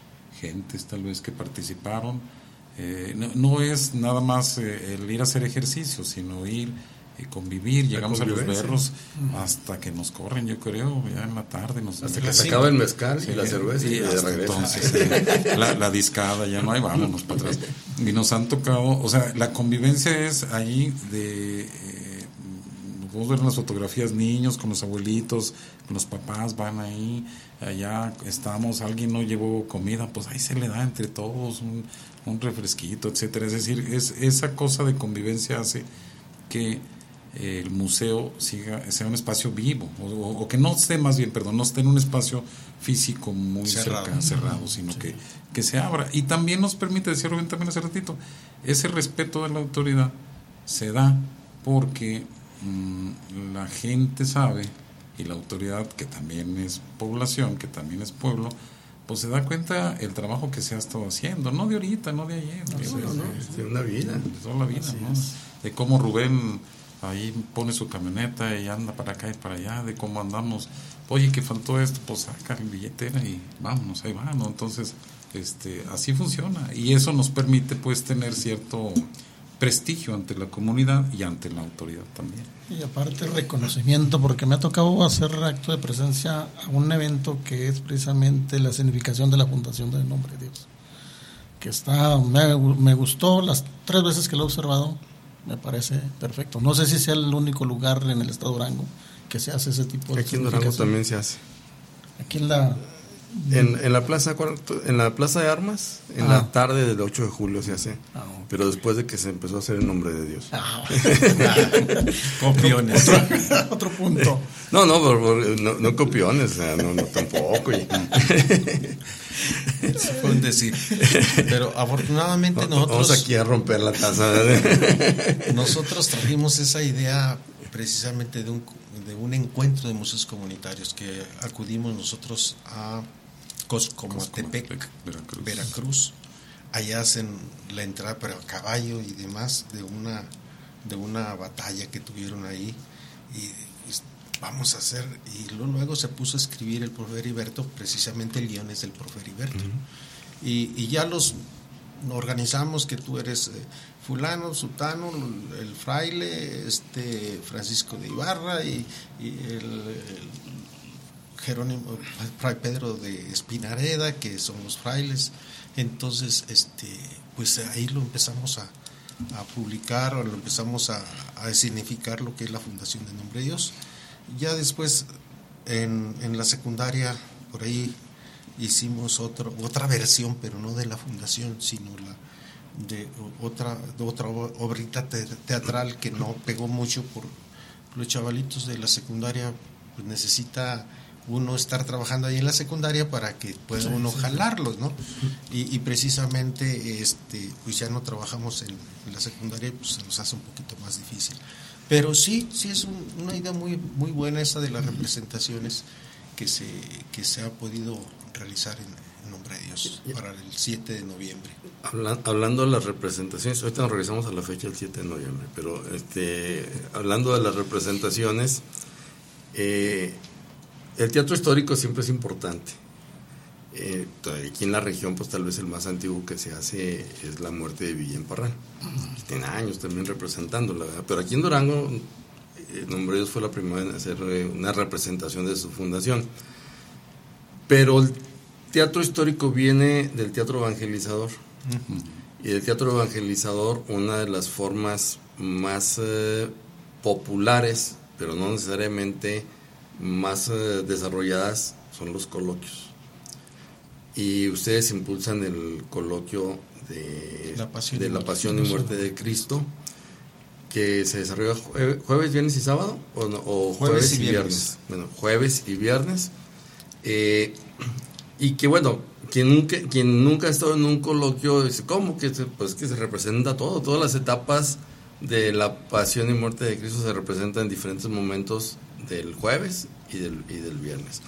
gentes tal vez que participaron. Eh, no, no es nada más eh, el ir a hacer ejercicio, sino ir y convivir. Llegamos a los berros hasta que nos corren, yo creo, ya en la tarde. Nos, hasta que se acaba el mezcal sí, y la cerveza y, y de regreso. Entonces, eh, la, la discada, ya no hay, vámonos para atrás. Y nos han tocado, o sea, la convivencia es allí de... Eh, podemos ver en las fotografías niños con los abuelitos, con los papás, van ahí, allá estamos, alguien no llevó comida, pues ahí se le da entre todos un, un refresquito, etcétera. Es decir, es, esa cosa de convivencia hace que el museo siga, sea un espacio vivo, o, o que no esté, más bien, perdón, no esté en un espacio físico muy cerrado, cerca, cerrado, sino sí. que, que se abra. Y también nos permite, decía Rubén también hace ratito, ese respeto de la autoridad se da porque mmm, la gente sabe, y la autoridad, que también es población, que también es pueblo, pues se da cuenta el trabajo que se ha estado haciendo, no de ahorita, no de ayer, no, no, no, no, es de una vida, de toda la vida, ¿no? De cómo Rubén ahí pone su camioneta y anda para acá y para allá, de cómo andamos, oye, que faltó esto, pues saca el billetera y vámonos, ahí va, ¿no? Entonces, este, así funciona, y eso nos permite pues tener cierto prestigio ante la comunidad y ante la autoridad también. Y aparte reconocimiento, porque me ha tocado hacer acto de presencia a un evento que es precisamente la significación de la Fundación del Nombre de Dios, que está, me, me gustó las tres veces que lo he observado. Me parece perfecto. No sé si sea el único lugar en el estado de Durango que se hace ese tipo de aquí en Durango también se hace. Aquí en la en, en la plaza en la plaza de armas en ah. la tarde del ocho de julio se hace. Ah, okay. Pero después de que se empezó a hacer el nombre de Dios. Ah. Copiones. Otro, otro punto. No, no, por, por, no, no copiones, o sea, no, no tampoco. Se pueden decir. Pero afortunadamente no, nosotros... Vamos aquí a romper la taza. Nosotros trajimos esa idea precisamente de un, de un encuentro de museos comunitarios que acudimos nosotros a Coscomatepec, Veracruz. Veracruz. Allá hacen la entrada para caballo y demás de una, de una batalla que tuvieron ahí. Y, y vamos a hacer, y luego se puso a escribir el profe Heriberto, precisamente el guion es del profe Heriberto. Uh-huh. y, y ya los organizamos, que tú eres eh, fulano, sutano, el fraile, este Francisco de Ibarra y, y el, el Jerónimo, Fray Pedro de Espinareda, que son los frailes. Entonces, este, pues ahí lo empezamos a, a publicar, o lo empezamos a, a significar lo que es la Fundación de Nombre de Dios. Ya después, en, en la secundaria, por ahí hicimos otro, otra versión, pero no de la fundación, sino la de otra, de otra obrita teatral que no pegó mucho por los chavalitos de la secundaria. Pues necesita uno estar trabajando ahí en la secundaria para que pueda uno jalarlos, ¿no? Y, y precisamente este pues ya no trabajamos en, en la secundaria, pues se nos hace un poquito más difícil. Pero sí, sí es un, una idea muy muy buena esa de las representaciones que se que se ha podido realizar en, en Nombre de Dios para el siete de noviembre. Habla, hablando de las representaciones, ahorita nos regresamos a la fecha del siete de noviembre, pero este hablando de las representaciones, eh, el teatro histórico siempre es importante. Eh, aquí en la región, pues tal vez el más antiguo que se hace es La Muerte de Villén Parrán. Tiene años también representándola, ¿verdad? Pero aquí en Durango, eh, Nombre de Dios fue la primera en hacer eh, una representación de su fundación. Pero el teatro histórico viene del teatro evangelizador. Uh-huh. Y del teatro evangelizador, una de las formas más eh, populares, pero no necesariamente más eh, desarrolladas, son los coloquios. Y ustedes impulsan el coloquio de la pasión, de la pasión y muerte de Cristo, que se desarrolla jueves, viernes y sábado, o, no, o jueves, jueves y viernes. viernes. Bueno, jueves y viernes. Eh, y que bueno, quien nunca, quien nunca ha estado en un coloquio dice, ¿cómo? Que se, pues que se representa todo, todas las etapas de la pasión y muerte de Cristo se representan en diferentes momentos del jueves y del, y del viernes.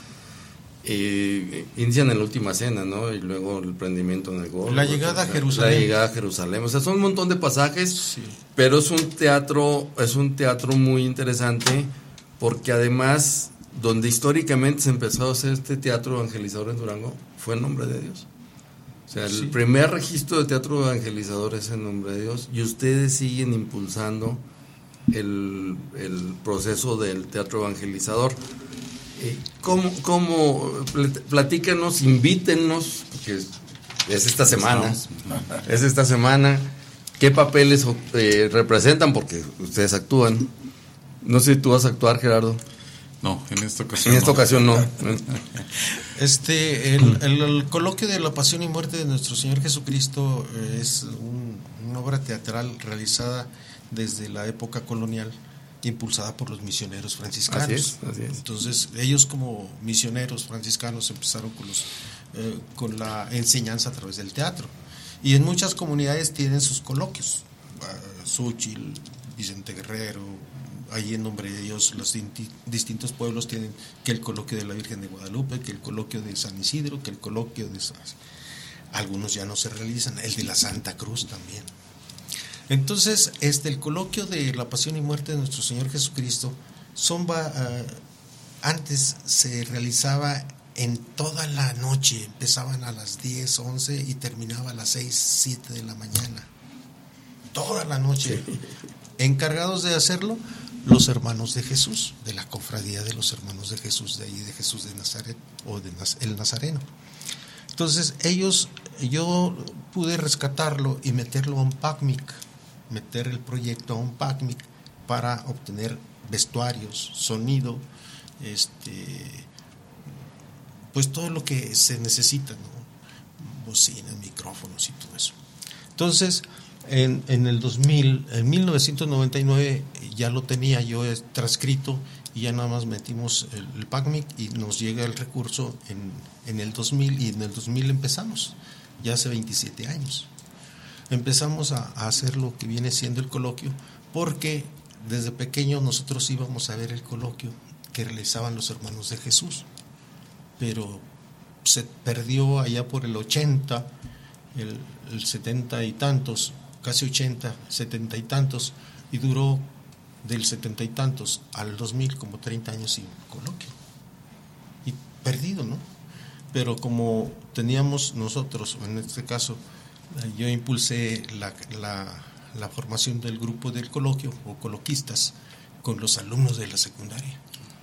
Eh, inician en la última cena, ¿no? Y luego el prendimiento en el Gólgota, la llegada a Jerusalén. La llegada a Jerusalén. O sea, son un montón de pasajes, sí. Pero es un teatro, es un teatro muy interesante, porque además, donde históricamente se empezó a hacer este teatro evangelizador en Durango, fue en Nombre de Dios. O sea, sí. El primer registro de teatro evangelizador es en Nombre de Dios, y ustedes siguen impulsando el, el proceso del teatro evangelizador. ¿Cómo, cómo, platícanos, invítennos, porque es, es esta semana, es esta semana, qué papeles eh, representan, porque ustedes actúan? No sé si tú vas a actuar, Gerardo. No, en esta ocasión En esta no. ocasión no. Este, el, el, el coloquio de la pasión y muerte de nuestro Señor Jesucristo es un, una obra teatral realizada desde la época colonial, impulsada por los misioneros franciscanos. Así es, así es. Entonces, ellos como misioneros franciscanos empezaron con, los, eh, con la enseñanza a través del teatro. Y en muchas comunidades tienen sus coloquios. Uh, Xóchitl, Vicente Guerrero, ahí en Nombre de Dios los dinti- distintos pueblos tienen que el coloquio de la Virgen de Guadalupe, que el coloquio de San Isidro, que el coloquio de... Algunos ya no se realizan, el de la Santa Cruz también. Entonces, este, el coloquio de la pasión y muerte de nuestro Señor Jesucristo, son, uh, antes se realizaba en toda la noche, empezaban a las diez, once y terminaba a las seis, siete de la mañana. Toda la noche. Sí. Encargados de hacerlo, los hermanos de Jesús, de la cofradía de los hermanos de Jesús, de ahí de Jesús de Nazaret, o de Naz- el Nazareno. Entonces, ellos, yo pude rescatarlo y meterlo a un PACMIC, meter el proyecto a un PACMIC para obtener vestuarios, sonido, este, pues todo lo que se necesita, ¿no? Bocinas, micrófonos y todo eso. Entonces, en, en el dos mil, en mil novecientos noventa y nueve ya lo tenía yo transcrito y ya nada más metimos el, el PACMIC y nos llega el recurso en, en el dos mil, y en el dos mil empezamos, ya hace veintisiete años. Empezamos a, a hacer lo que viene siendo el coloquio, porque desde pequeños nosotros íbamos a ver el coloquio que realizaban los hermanos de Jesús, pero se perdió allá por el ochenta, el, el setenta y tantos, casi ochenta, setenta y tantos, y duró del setenta y tantos al dos mil como treinta años sin coloquio, y perdido, ¿no? Pero como teníamos nosotros, en este caso, yo impulsé la, la, la formación del grupo del coloquio o coloquistas con los alumnos de la secundaria.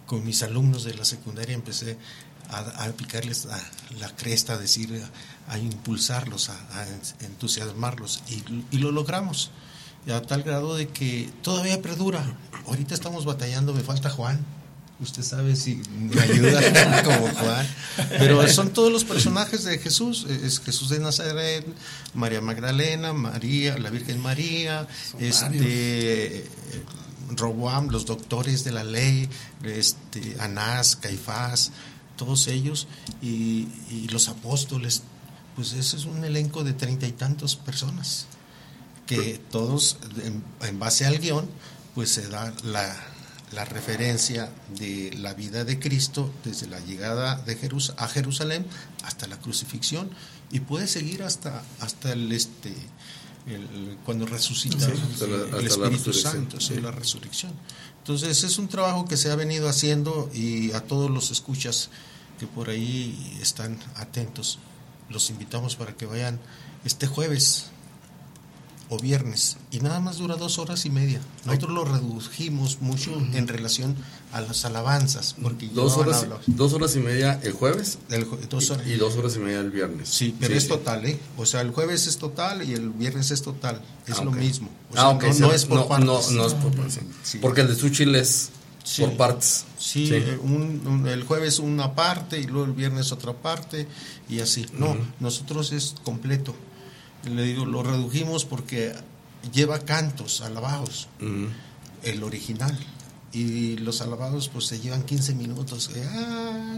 con mis alumnos de la secundaria empecé a, a picarles a la cresta, a decir, a, a impulsarlos, a, a entusiasmarlos, y, y lo logramos, a tal grado de que todavía perdura. Ahorita estamos batallando, me falta Juan. Usted sabe si me ayuda como Juan. Pero son todos los personajes de Jesús. Es Jesús de Nazaret, María Magdalena, María, la Virgen María, son este Roboam, los doctores de la ley, este Anás, Caifás, todos ellos, y, y los apóstoles. Pues ese es un elenco de treinta y tantas personas que todos, en, en base al guión, pues se da la la referencia de la vida de Cristo desde la llegada de Jerus- a Jerusalén hasta la crucifixión, y puede seguir hasta hasta el este el, cuando resucita sí, hasta la, hasta el Espíritu Santo, sí, la resurrección. Entonces es un trabajo que se ha venido haciendo, y a todos los escuchas que por ahí están atentos, los invitamos para que vayan este jueves o viernes, y nada más dura dos horas y media. Nosotros lo redujimos mucho en relación a las alabanzas, porque dos horas, dos horas y media el jueves el, dos horas. Y, y dos horas y media el viernes. Sí, pero sí, es sí. total, ¿eh? O sea, el jueves es total y el viernes es total. Es ah, lo okay. mismo. O sea, ah, okay. no, no es por no, partes. No, no es por partes. Sí. Porque el de Suchil es sí. por partes. Sí, sí. Un, un, el jueves una parte y luego el viernes otra parte y así. No, uh-huh. nosotros es completo. Le digo, lo redujimos porque lleva cantos, alabados, uh-huh. el original, y los alabados pues se llevan quince minutos, eh, ah,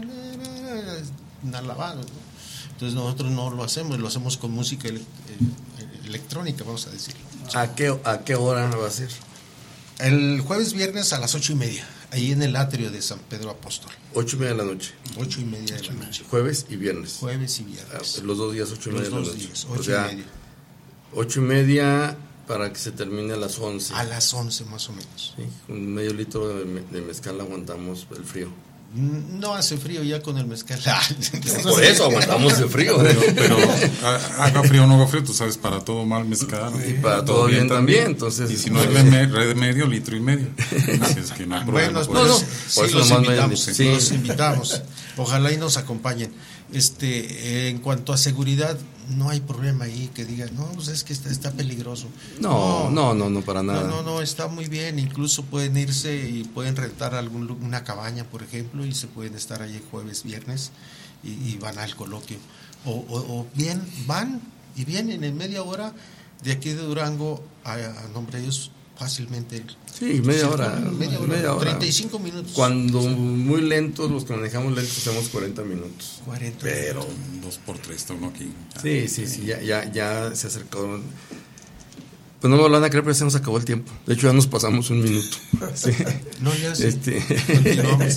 alabados, ¿no? Entonces nosotros no lo hacemos, lo hacemos con música ele- electrónica, vamos a decirlo. ¿A qué, a qué hora va a ser? El jueves, viernes a las ocho y media, ahí en el atrio de San Pedro Apóstol. Ocho y media de la noche. Ocho y media de la noche. Jueves y viernes. Jueves y viernes. Los dos días, ocho y media de la noche. Los dos días, ocho o sea, y media. Ocho y media para que se termine a las once. A las once más o menos. Sí, con medio litro de, me- de mezcal aguantamos el frío. No hace frío ya con el mezcal. Por eso aguantamos el frío. Pero, pero haga frío o no haga frío, tú sabes, para todo mal mezcal. Y para todo, todo bien, bien también. también. Entonces, y si no hay remedio, medio litro y medio. Así es que no hay problema. Bueno, no, no, sí, sí, los invitamos, sí. los invitamos. Ojalá y nos acompañen. Este, eh, en cuanto a seguridad, no hay problema ahí que digan, no, pues es que está, está peligroso. No, no, no, no, para nada. No, no, no, está muy bien. Incluso pueden irse y pueden rentar algún una cabaña, por ejemplo, y se pueden estar allí jueves, viernes y, y van al coloquio. O, o, o bien van y vienen en media hora de aquí de Durango a, a Nombre de Dios fácilmente. Sí, media hora, media hora, media hora. treinta y cinco minutos. Cuando muy lentos, los que manejamos lentos, hacemos cuarenta minutos. cuarenta Pero dos por tres está uno aquí. Sí, sí, sí, ya, ya, ya se acercó. Pues no me lo van a creer, pero se nos acabó el tiempo. De hecho, ya nos pasamos un minuto. Sí. No, ya sí. Este... Continuamos.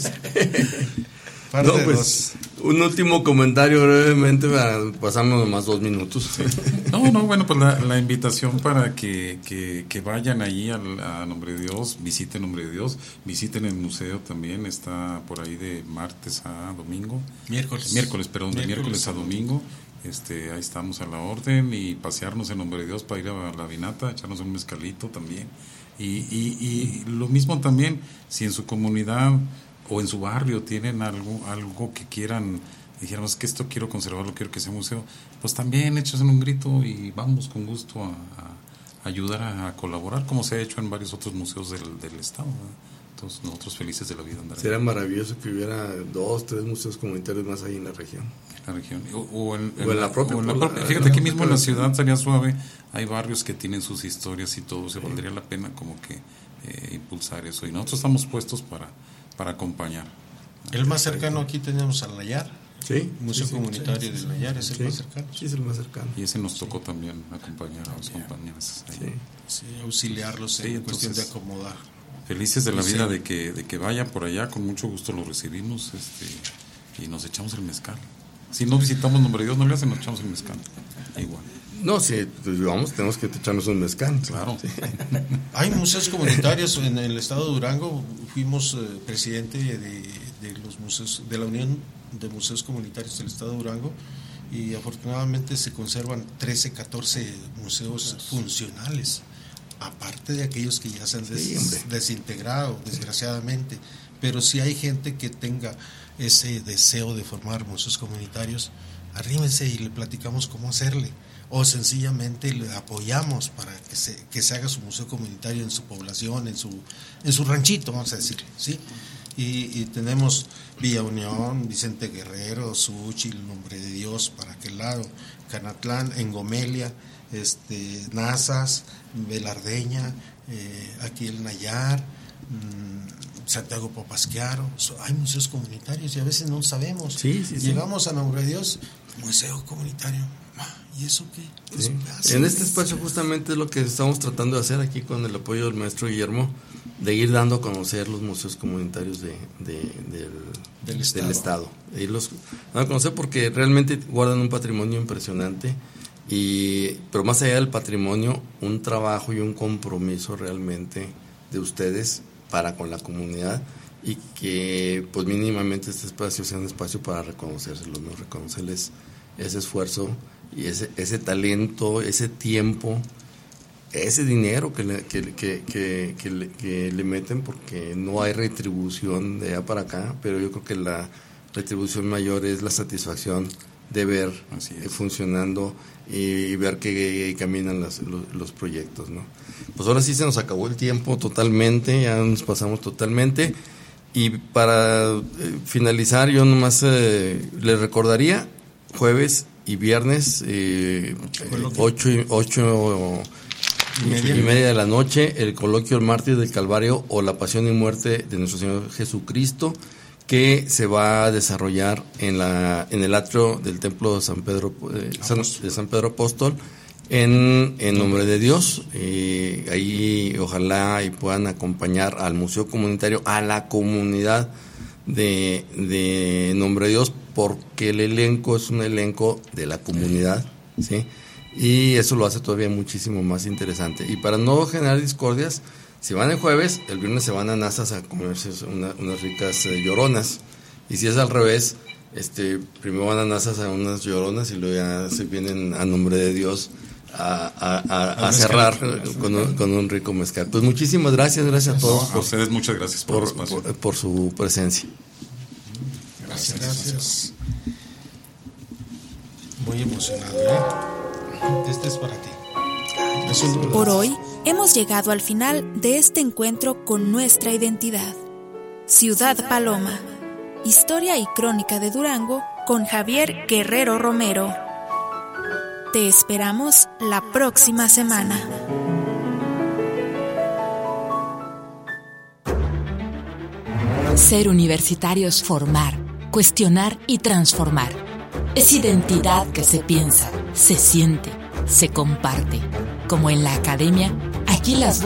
No, pues, un último comentario brevemente para pasarnos más dos minutos. Sí. No, no, bueno, pues la, la invitación para que, que, que vayan allí al, a Nombre de Dios, visiten Nombre de Dios, visiten el museo también, está por ahí de martes a domingo. Miércoles. Miércoles, perdón, de miércoles, miércoles a domingo. Este, ahí estamos a la orden, y pasearnos en Nombre de Dios para ir a la Vinata, echarnos un mezcalito también. Y, y, y lo mismo también, si en su comunidad o en su barrio tienen algo algo que quieran, dijéramos que esto quiero conservarlo, quiero que sea museo, pues también échense un grito y vamos con gusto a, a ayudar a, a colaborar, como se ha hecho en varios otros museos del, del estado, ¿verdad? Entonces nosotros felices de la vida andar. Sería maravilloso que hubiera dos, tres museos comunitarios más ahí en la región. La región o, o, en, o en la propia, o en la propia. La, fíjate, la aquí mismo en la propia. ciudad estaría suave, hay barrios que tienen sus historias y todo, se valdría la pena como que eh, impulsar eso, y nosotros estamos puestos para para acompañar. El más cercano aquí tenemos al Nayar. Sí, Museo sí, sí, Comunitario sí, del sí, Nayar es el sí, más cercano. Sí, es el más cercano. Y ese nos tocó también acompañar a los compañeros. Sí. Sí, auxiliarlos Sí, en entonces, cuestión de acomodar. Felices de la Sí. vida de que de que vayan por allá, con mucho gusto los recibimos, este, y nos echamos el mezcal. Si no visitamos Nombre de Dios, no le hacen, nos echamos el mezcal. Igual. No, si pues, vamos, tenemos que echarnos un mezcal. Claro. Sí. Hay museos comunitarios en el estado de Durango. Fuimos eh, presidente de, de los museos, de la Unión de Museos Comunitarios del estado de Durango, y afortunadamente se conservan trece, catorce museos funcionales, aparte de aquellos que ya se han des, sí, desintegrado, desgraciadamente. pero si hay gente que tenga ese deseo de formar museos comunitarios, arrímense y le platicamos cómo hacerle, o sencillamente le apoyamos para que se, que se haga su museo comunitario en su población, en su, en su ranchito, vamos a decirle, ¿sí? Y, y tenemos Villa Unión, Vicente Guerrero, Xúchitl, Nombre de Dios para aquel lado, Canatlán, Engomelia, este, Nazas, Velardeña, eh, aquí el Nayar, mmm, Santiago Papasquiaro. So, hay museos comunitarios y a veces no sabemos. Sí, sí, Llegamos sí. a Nombre de Dios, museo comunitario. ¿Y eso qué? Sí. Eso En este espacio justamente es lo que estamos tratando de hacer aquí con el apoyo del maestro Guillermo, de ir dando a conocer los museos comunitarios de, de, del, del Estado. Del estado. De irlos dando a conocer porque realmente guardan un patrimonio impresionante, y pero más allá del patrimonio, un trabajo y un compromiso realmente de ustedes para con la comunidad, y que pues mínimamente este espacio sea un espacio para reconocérselos, ¿no? Reconocerles ese esfuerzo y ese, ese talento, ese tiempo, ese dinero que le, que, que, que, que, le, que le meten, porque no hay retribución de allá para acá, pero yo creo que la retribución mayor es la satisfacción de ver eh, funcionando y, y ver que eh, caminan las, los, los proyectos, ¿no? Pues ahora sí se nos acabó el tiempo totalmente, ya nos pasamos totalmente, y para eh, finalizar yo nomás eh, les recordaría jueves y viernes eh, ocho y, ocho y media. y media de la noche el coloquio El Mártir del Calvario o la Pasión y Muerte de Nuestro Señor Jesucristo, que se va a desarrollar en la en el atrio del templo de San Pedro eh, San, de San Pedro Apóstol en, en Nombre de Dios. Eh, ahí ojalá y puedan acompañar al museo comunitario, a la comunidad de, de Nombre de Dios, porque el elenco es un elenco de la comunidad, ¿sí? Y eso lo hace todavía muchísimo más interesante. Y para no generar discordias, si van el jueves, el viernes se van a Nazas a comerse una, unas ricas eh, lloronas. Y si es al revés, este primero van a Nazas a unas lloronas y luego ya se vienen a Nombre de Dios a, a, a, a cerrar con un, con un rico mezcal. Pues muchísimas gracias, gracias a todos. No, a por, ustedes muchas gracias por, por, por, por su presencia. Gracias, gracias. Muy emocionado, ¿eh? Este es para ti. Es un... Por hoy hemos llegado al final de este encuentro con nuestra identidad. Ciudad Paloma, historia y crónica de Durango con Javier Guerrero Romero. Te esperamos la próxima semana. Ser universitario es formar, cuestionar y transformar. Es identidad que se piensa, se siente, se comparte. Como en la academia, aquí las